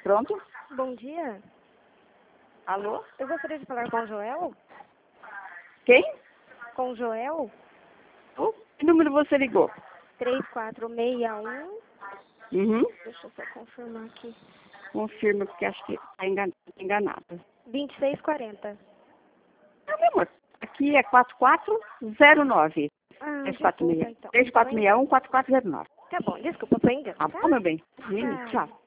Pronto? Bom dia. Alô? Eu gostaria de falar com o Joel. Quem? Com o Joel. Que número você ligou? 3461. Uhum. Deixa eu só confirmar aqui. Confirma, porque acho que está enganada. 2640. Não, meu amor. Aqui é 4409. Ah, 3461 desculpa, então. 3461 4409. Tá bom, desculpa, foi engano, Tá tá? bom, meu bem? Tchau. Tchau.